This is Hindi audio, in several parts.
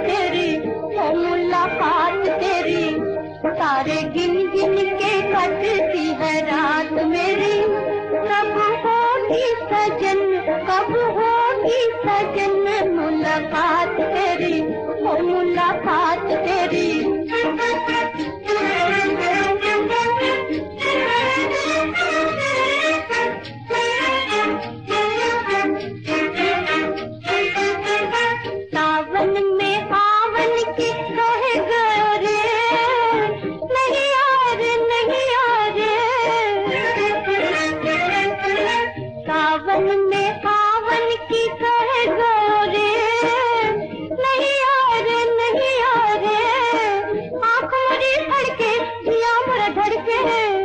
तेरी, ओ मुलाकात तेरी, तारे गिन गिन के कटती है रात मेरी। कब होगी सजन, कब होगी सजन, मुलाकात तेरी, ओ मुलाकात तेरी। सावन में आवन की कहे गयो रे, नहीं यार नहीं यार। सावन में आवन की कहे गयो रे, नहीं यार नहीं यार। आँख मोरी फड़के जिया मोरा धड़के,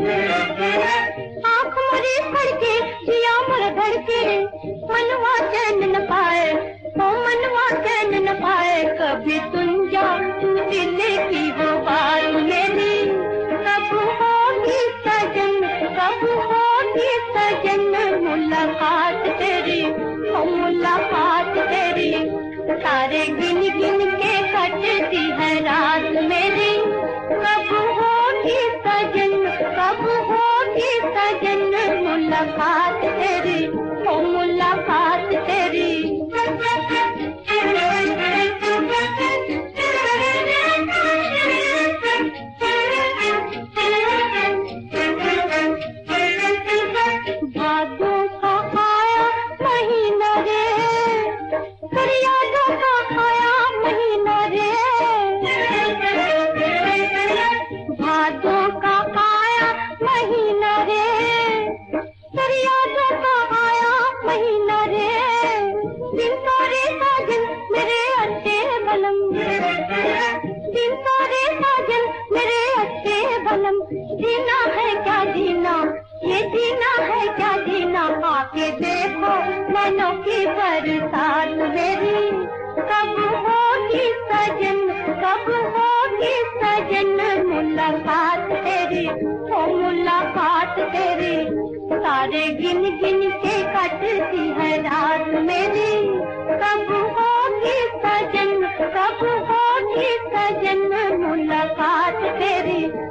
आँख मोरी फड़के जिया मोरा धड़के। मनवा चैन न पाए, ओ मनवा चैन न पाए, कभी सुन जा दिल की वो बात मेरी। कब होगी सजन, कब होगी सजन, मुलाकात तेरी, ओ मुलाकात तेरी, तारे गिन गिन के कटती है रात मेरी। कब होगी सजन, कब होगी सजन, मुलाकात तेरी, ओ मुलाकात तेरी। भादों का आया महीना रे, फरियादों का आया महीना रे। भादों का आया महीना रे, फरियादों का आया महीना रे। दिन तारे साजन मेरे अच्छे बलम, दिन तारे साजन मेरे अच्छे बलम। जीना है क्या जीना, ये जीना है क्या जीना, आके देखो मनों की बरसात मेरी। कब होगी सजन, कब होगी सजन, मुलाकात तेरी, ओ मुलाकात तेरी, तारे गिन गिन के कटती है रात मेरी। कब होगी सजन, कब होगी सजन, मुलाकात तेरी।